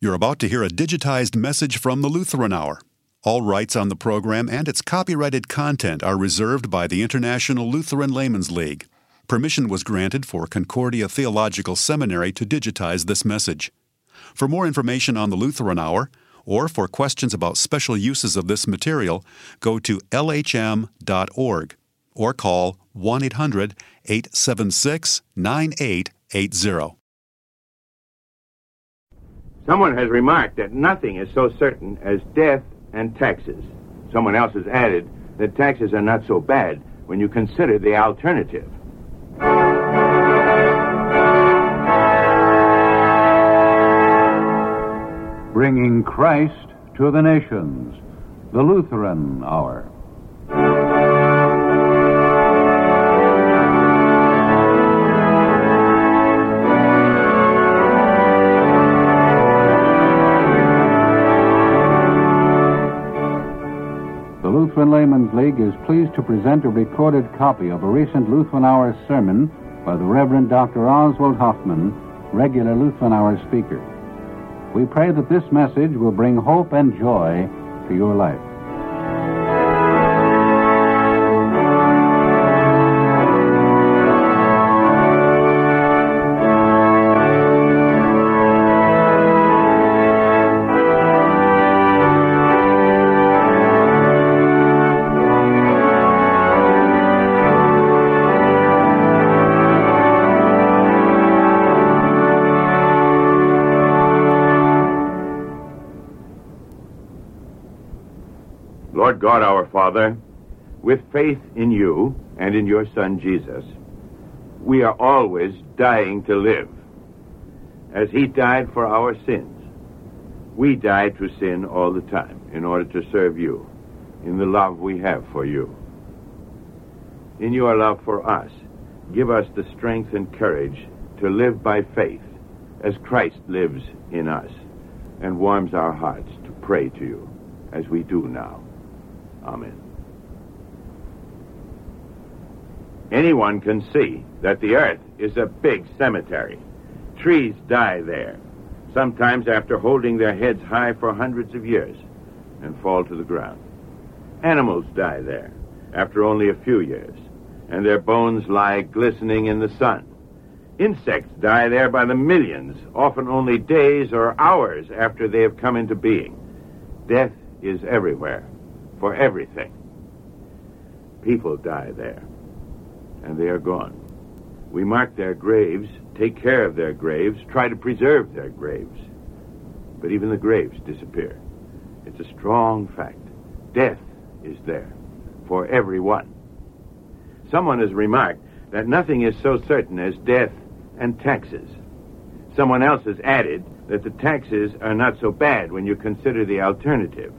You're about to hear a digitized message from the Lutheran Hour. All rights on the program and its copyrighted content are reserved by the International Lutheran Laymen's League. Permission was granted for Concordia Theological Seminary to digitize this message. For more information on the Lutheran Hour, or for questions about special uses of this material, go to lhm.org or call 1-800-876-9880. Someone has remarked that nothing is so certain as death and taxes. Someone else has added that taxes are not so bad when you consider the alternative. Bringing Christ to the nations, the Lutheran Hour. The Lutheran Laymen's League is pleased to present a recorded copy of a recent Lutheran Hour sermon by the Reverend Dr. Oswald Hoffman, regular Lutheran Hour speaker. We pray that this message will bring hope and joy to your life. Lord God, our Father, with faith in you and in your Son, Jesus, we are always dying to live. As he died for our sins, we die to sin all the time in order to serve you in the love we have for you. In your love for us, give us the strength and courage to live by faith as Christ lives in us and warms our hearts to pray to you as we do now. Amen. Anyone can see that the earth is a big cemetery. Trees die there, sometimes after holding their heads high for hundreds of years, and fall to the ground. Animals die there after only a few years, and their bones lie glistening in the sun. Insects die there by the millions, often only days or hours after they have come into being. Death is everywhere, for everything. People die there, and they are gone. We mark their graves, take care of their graves, try to preserve their graves. But even the graves disappear. It's a strong fact. Death is there for everyone. Someone has remarked that nothing is so certain as death and taxes. Someone else has added that the taxes are not so bad when you consider the alternative.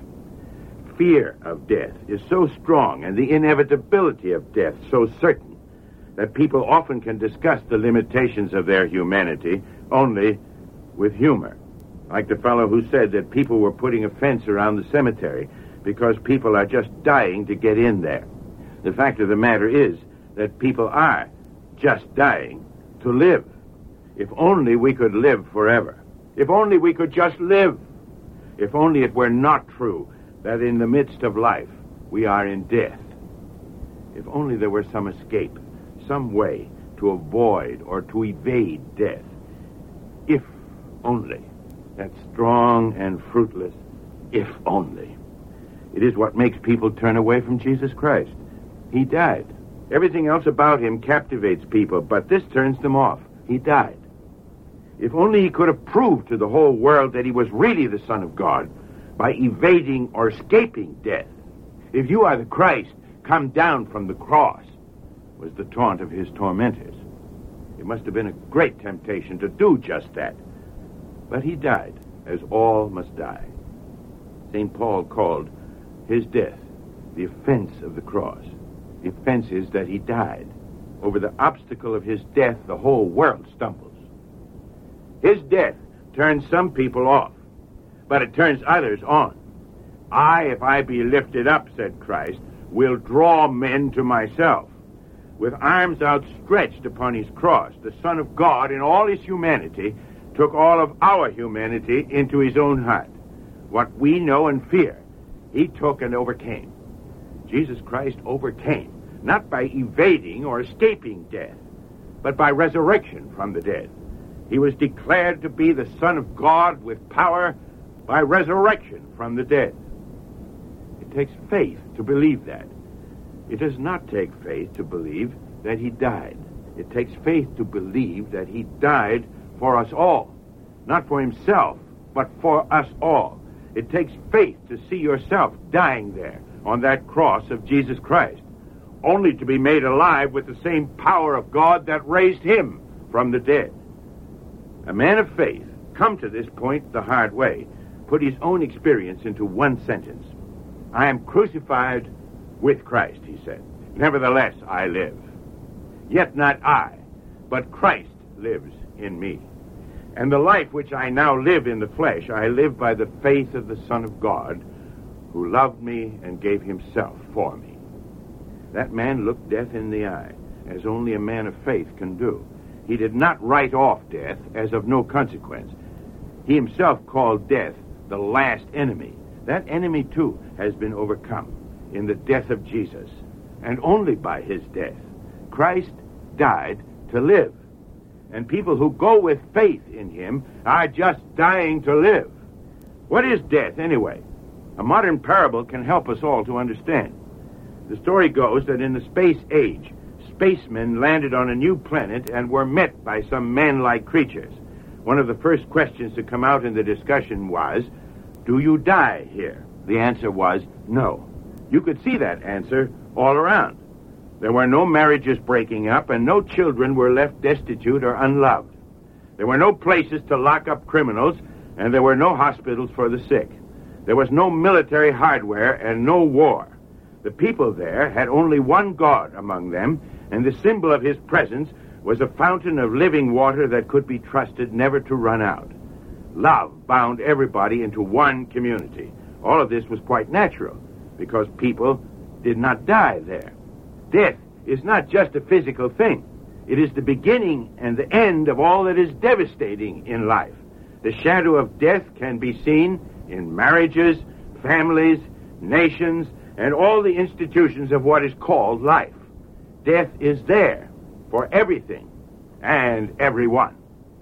Fear of death is so strong and the inevitability of death so certain that people often can discuss the limitations of their humanity only with humor. Like the fellow who said that people were putting a fence around the cemetery because people are just dying to get in there. The fact of the matter is that people are just dying to live. If only we could live forever. If only we could just live. If only it were not true that in the midst of life we are in death. If only there were some escape, some way to avoid or to evade death. If only. That strong and fruitless if only. It is what makes people turn away from Jesus Christ. He died. Everything else about him captivates people, but this turns them off. He died. If only he could have proved to the whole world that he was really the Son of God by evading or escaping death. If you are the Christ, come down from the cross, was the taunt of his tormentors. It must have been a great temptation to do just that. But he died, as all must die. St. Paul called his death the offense of the cross. The offense is that he died. Over the obstacle of his death, the whole world stumbles. His death turns some people off, but it turns others on. I, if I be lifted up, said Christ, will draw men to myself. With arms outstretched upon his cross, the Son of God in all his humanity took all of our humanity into his own heart. What we know and fear, he took and overcame. Jesus Christ overcame, not by evading or escaping death, but by resurrection from the dead. He was declared to be the Son of God with power by resurrection from the dead. It takes faith to believe that. It does not take faith to believe that he died. It takes faith to believe that he died for us all, not for himself, but for us all. It takes faith to see yourself dying there on that cross of Jesus Christ, only to be made alive with the same power of God that raised him from the dead. A man of faith, come to this point the hard way, put his own experience into one sentence. I am crucified with Christ, he said. Nevertheless, I live. Yet not I, but Christ lives in me. And the life which I now live in the flesh, I live by the faith of the Son of God, who loved me and gave himself for me. That man looked death in the eye, as only a man of faith can do. He did not write off death as of no consequence. He himself called death the last enemy. That enemy, too, has been overcome in the death of Jesus, and only by his death. Christ died to live. And people who go with faith in him are just dying to live. What is death, anyway? A modern parable can help us all to understand. The story goes that in the space age, spacemen landed on a new planet and were met by some man-like creatures. One of the first questions to come out in the discussion was, do you die here? The answer was no. You could see that answer all around. There were no marriages breaking up, and no children were left destitute or unloved. There were no places to lock up criminals, and there were no hospitals for the sick. There was no military hardware and no war. The people there had only one God among them, and the symbol of his presence was a fountain of living water that could be trusted never to run out. Love bound everybody into one community. All of this was quite natural, because people did not die there. Death is not just a physical thing. It is the beginning and the end of all that is devastating in life. The shadow of death can be seen in marriages, families, nations, and all the institutions of what is called life. Death is there for everything and everyone.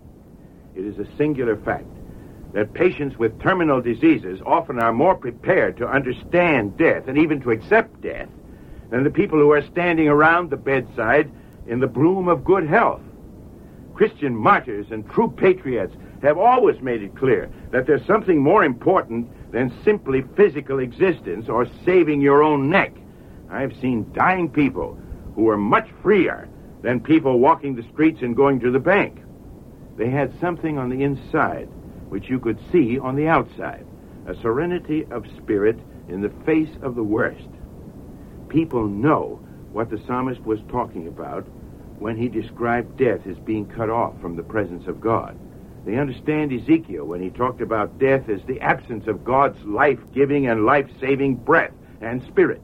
It is a singular fact that patients with terminal diseases often are more prepared to understand death and even to accept death than the people who are standing around the bedside in the bloom of good health. Christian martyrs and true patriots have always made it clear that there's something more important than simply physical existence or saving your own neck. I've seen dying people who were much freer than people walking the streets and going to the bank. They had something on the inside which you could see on the outside, a serenity of spirit in the face of the worst. People know what the psalmist was talking about when he described death as being cut off from the presence of God. They understand Ezekiel when he talked about death as the absence of God's life-giving and life-saving breath and spirit.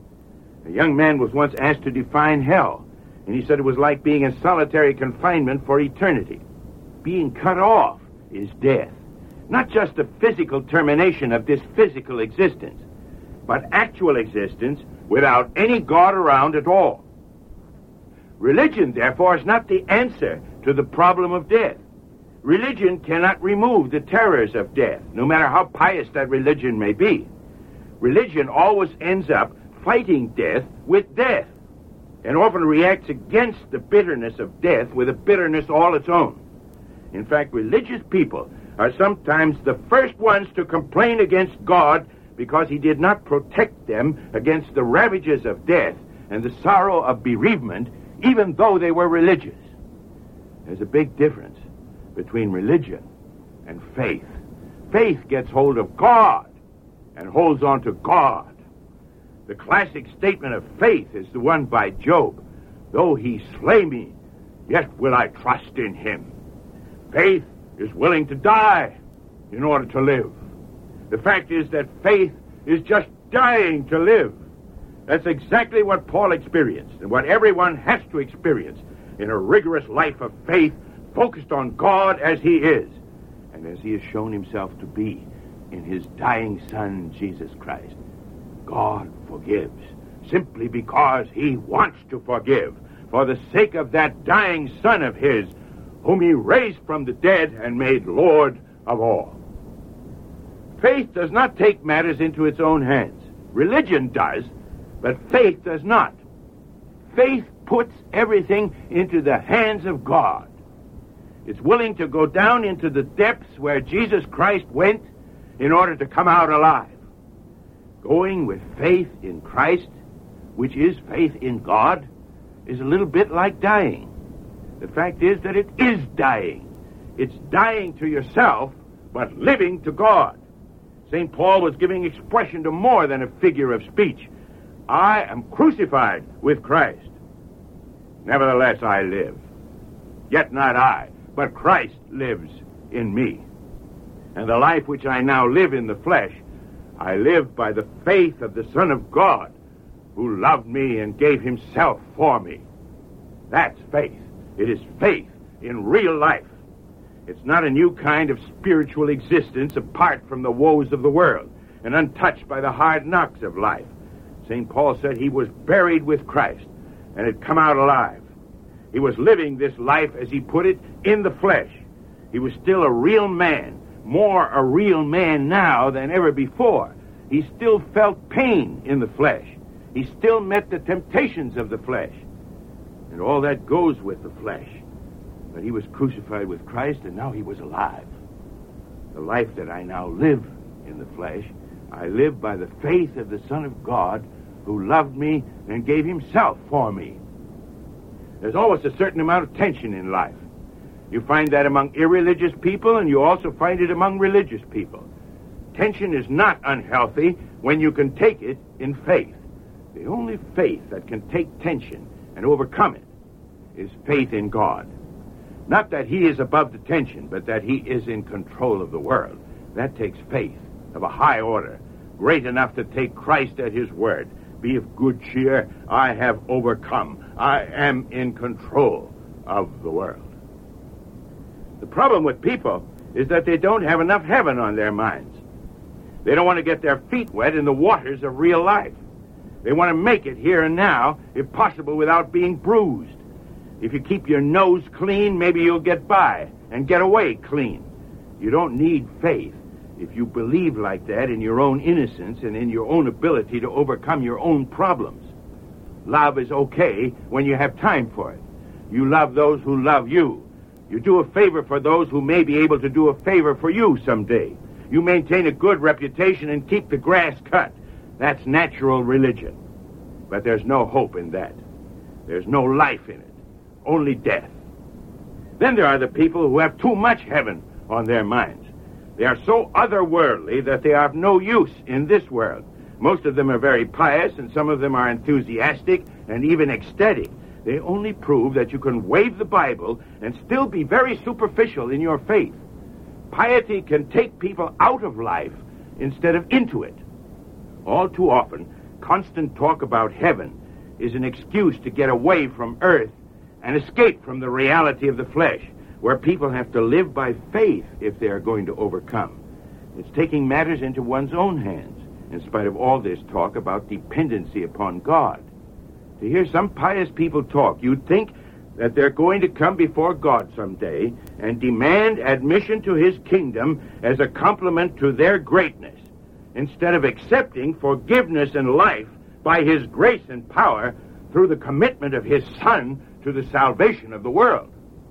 A young man was once asked to define hell, and he said it was like being in solitary confinement for eternity. Being cut off is death. Not just a physical termination of this physical existence, but actual existence without any God around at all. Religion, therefore, is not the answer to the problem of death. Religion cannot remove the terrors of death, no matter how pious that religion may be. Religion always ends up fighting death with death, and often reacts against the bitterness of death with a bitterness all its own. In fact, religious people are sometimes the first ones to complain against God because he did not protect them against the ravages of death and the sorrow of bereavement, even though they were religious. There's a big difference between religion and faith. Faith gets hold of God and holds on to God. The classic statement of faith is the one by Job. Though he slay me, yet will I trust in him. Faith is willing to die in order to live. The fact is that faith is just dying to live. That's exactly what Paul experienced and what everyone has to experience in a rigorous life of faith focused on God as he is, and as he has shown himself to be in his dying Son, Jesus Christ. God forgives simply because he wants to forgive, for the sake of that dying Son of his, whom he raised from the dead and made Lord of all. Faith does not take matters into its own hands. Religion does, but faith does not. Faith puts everything into the hands of God. It's willing to go down into the depths where Jesus Christ went in order to come out alive. Going with faith in Christ, which is faith in God, is a little bit like dying. The fact is that it is dying. It's dying to yourself, but living to God. St. Paul was giving expression to more than a figure of speech. I am crucified with Christ. Nevertheless, I live. Yet not I, but Christ lives in me. And the life which I now live in the flesh, I live by the faith of the Son of God, who loved me and gave himself for me. That's faith. It is faith in real life. It's not a new kind of spiritual existence apart from the woes of the world and untouched by the hard knocks of life. St. Paul said he was buried with Christ and had come out alive. He was living this life, as he put it, in the flesh. He was still a real man, more a real man now than ever before. He still felt pain in the flesh. He still met the temptations of the flesh. And all that goes with the flesh. But he was crucified with Christ, and now he was alive. The life that I now live in the flesh, I live by the faith of the Son of God, who loved me and gave himself for me. There's always a certain amount of tension in life. You find that among irreligious people, and you also find it among religious people. Tension is not unhealthy when you can take it in faith. The only faith that can take tension and overcome it is faith in God. Not that he is above the tension, but that he is in control of the world. That takes faith of a high order, great enough to take Christ at his word. Be of good cheer, I have overcome. I am in control of the world. The problem with people is that they don't have enough heaven on their minds. They don't want to get their feet wet in the waters of real life. They want to make it here and now, if possible, without being bruised. If you keep your nose clean, maybe you'll get by and get away clean. You don't need faith if you believe like that in your own innocence and in your own ability to overcome your own problems. Love is okay when you have time for it. You love those who love you. You do a favor for those who may be able to do a favor for you someday. You maintain a good reputation and keep the grass cut. That's natural religion. But there's no hope in that. There's no life in it. Only death. Then there are the people who have too much heaven on their minds. They are so otherworldly that they are of no use in this world. Most of them are very pious, and some of them are enthusiastic and even ecstatic. They only prove that you can wave the Bible and still be very superficial in your faith. Piety can take people out of life instead of into it. All too often, constant talk about heaven is an excuse to get away from earth and escape from the reality of the flesh, where people have to live by faith if they are going to overcome. It's taking matters into one's own hands, in spite of all this talk about dependency upon God. To hear some pious people talk, you'd think that they're going to come before God someday and demand admission to his kingdom as a compliment to their greatness, instead of accepting forgiveness and life by his grace and power through the commitment of his Son to the salvation of the world.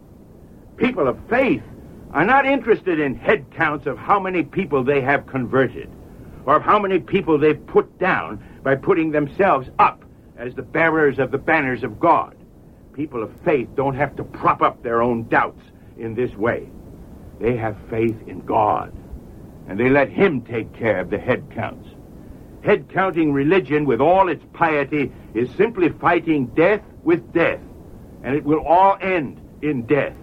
People of faith are not interested in head counts of how many people they have converted, or of how many people they've put down by putting themselves up as the bearers of the banners of God. People of faith don't have to prop up their own doubts in this way. They have faith in God, and they let him take care of the head counts. Head-counting religion, with all its piety, is simply fighting death with death, and it will all end in death.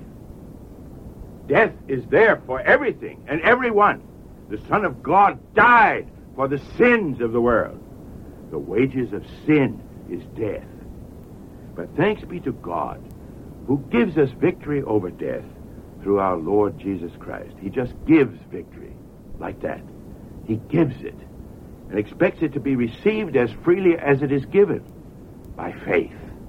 Death is there for everything and everyone. The Son of God died for the sins of the world. The wages of sin is death. But thanks be to God, who gives us victory over death through our Lord Jesus Christ. He just gives victory like that. He gives it and expects it to be received as freely as it is given by faith.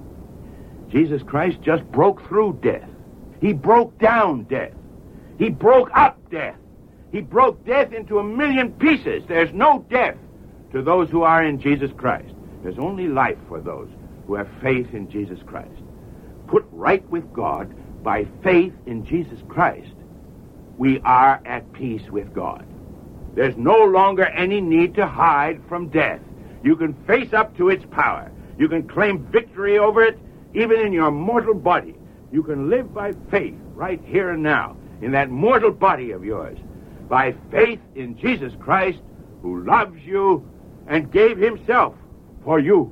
Jesus Christ just broke through death. He broke down death. He broke up death. He broke death into 1,000,000 pieces. There's no death to those who are in Jesus Christ. There's only life for those who have faith in Jesus Christ. Put right with God by faith in Jesus Christ, we are at peace with God. There's no longer any need to hide from death. You can face up to its power. You can claim victory over it, even in your mortal body. You can live by faith right here and now in that mortal body of yours, by faith in Jesus Christ, who loves you and gave himself for you.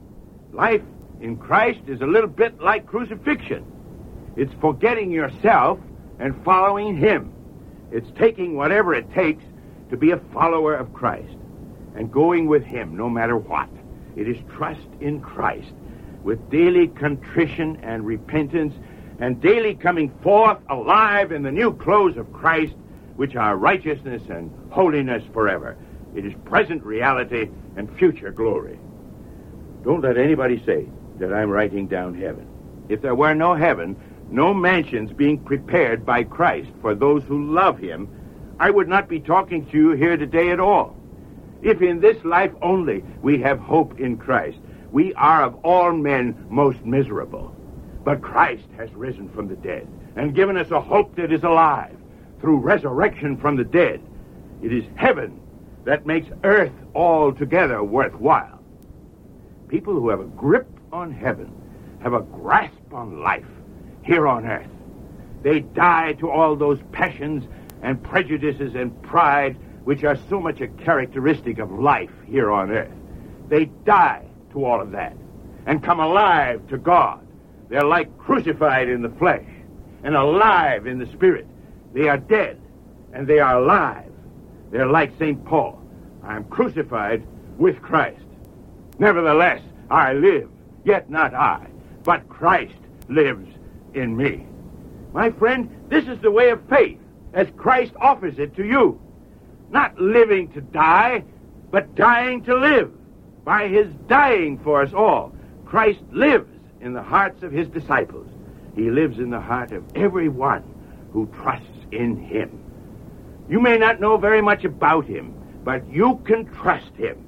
Life in Christ is a little bit like crucifixion. It's forgetting yourself and following him. It's taking whatever it takes to be a follower of Christ and going with him no matter what. It is trust in Christ with daily contrition and repentance and daily coming forth alive in the new clothes of Christ, which are righteousness and holiness forever. It is present reality and future glory. Don't let anybody say that I'm writing down heaven. If there were no heaven, no mansions being prepared by Christ for those who love him, I would not be talking to you here today at all. If in this life only we have hope in Christ, we are of all men most miserable. But Christ has risen from the dead and given us a hope that is alive through resurrection from the dead. It is heaven that makes earth altogether worthwhile. People who have a grip on heaven have a grasp on life here on earth. They die to all those passions and prejudices and pride which are so much a characteristic of life here on earth. They die to all of that and come alive to God. They're like crucified in the flesh and alive in the spirit. They are dead and they are alive. They're like St. Paul. I am crucified with Christ. Nevertheless, I live, yet not I, but Christ lives in me. My friend, this is the way of faith as Christ offers it to you. Not living to die, but dying to live. By his dying for us all, Christ lives in the hearts of his disciples. He lives in the heart of everyone who trusts in him. You may not know very much about him, but you can trust him.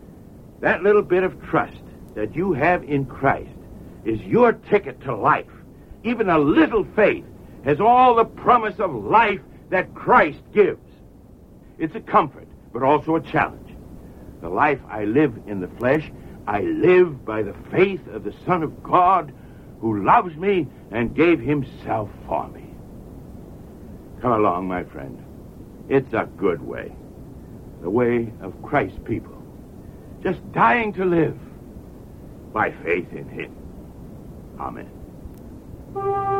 That little bit of trust that you have in Christ is your ticket to life. Even a little faith has all the promise of life that Christ gives. It's a comfort, but also a challenge. The life I live in the flesh, I live by the faith of the Son of God who loves me and gave himself for me. Come along, my friend. It's a good way. The way of Christ's people. Just dying to live by faith in him. Amen.